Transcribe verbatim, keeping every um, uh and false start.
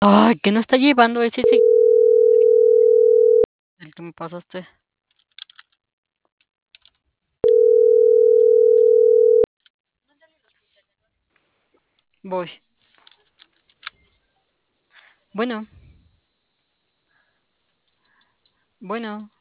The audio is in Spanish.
Ay, ¿qué no está llevando ese sí? El que me pasaste. Voy. Bueno. Bueno.